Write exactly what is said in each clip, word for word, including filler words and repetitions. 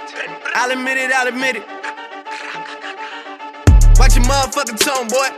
I'll admit it, I'll admit it. Watch your motherfucking tone, boy.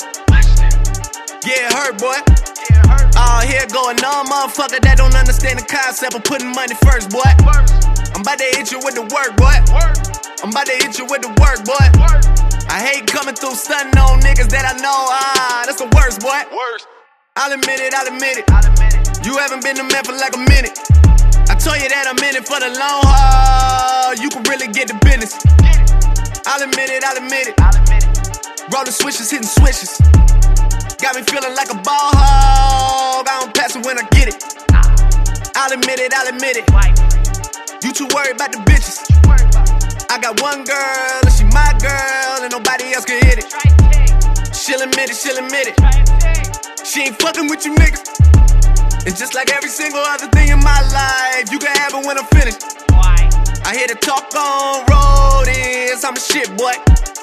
Yeah, it hurt, boy. All here going on, motherfucker that don't understand the concept of putting money first, boy. I'm about to hit you with the work, boy. I'm about to hit you with the work, boy. I hate coming through stunting on niggas that I know. Ah, that's the worst, boy. I'll admit it, I'll admit it. You haven't been the man for like a minute. I told you that I'm in it for the long haul. You can really get the business. I'll admit it, I'll admit it. Rolling switches, hitting switches. Got me feeling like a ball hog. I don't pass it when I get it. I'll admit it, I'll admit it. You too worried about the bitches. I got one girl and she my girl and nobody else can hit it. She'll admit it, she'll admit it. She ain't fucking with you niggas. And just like every single other thing in my life, you can have it when I'm finished. I hear the talk on road is I'm a shit, boy.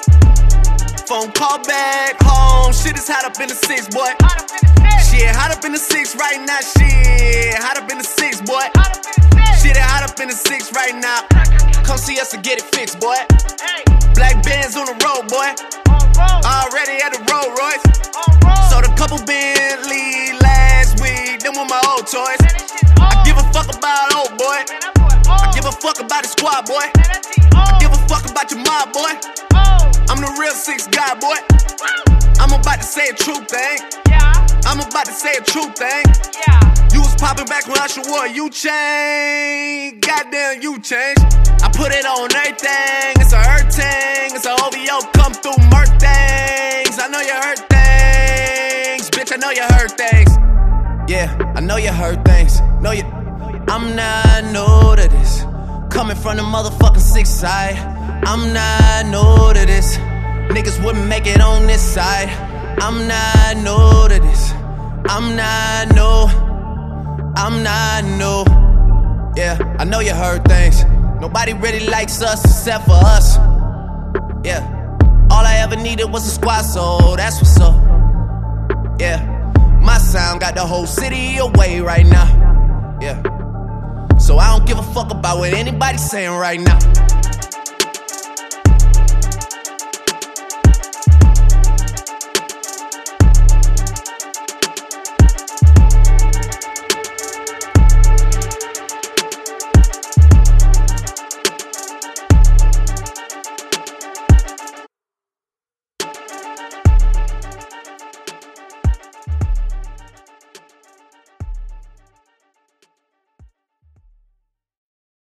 Phone call back home, shit is hot up in the six, boy. Shit, hot up in the six right now, shit. Hot up in the six, boy. Shit, hot up in the six right now. Come see us to get it fixed, boy. Black Benz on the road, boy. Already at the Rolls Royce. Sold a couple Bentley last week, them were my old toys. I give a fuck about old boy. I give a fuck about the squad, boy. I give a fuck about your mob, boy. I'm the real six guy, boy. I'm about to say a true thing. I'm about to say a true thing. You was popping back when Usher wore you changed. Goddamn, you changed. I put it on everything. It's a hurt thing. It's a O V O come through murk things. I know you hurt things. Bitch, I know you hurt things. Yeah, I know you hurt things. Know you. I'm not new to this. Coming from the motherfucking six side. I'm not new to this. Niggas wouldn't make it on this side. I'm not new to this. I'm not new. I'm not new. Yeah, I know you heard things. Nobody really likes us except for us. Yeah, all I ever needed was a squad, so that's what's up. Yeah, my sound got the whole city away right now. Yeah, so I don't give a fuck about what anybody's saying right now.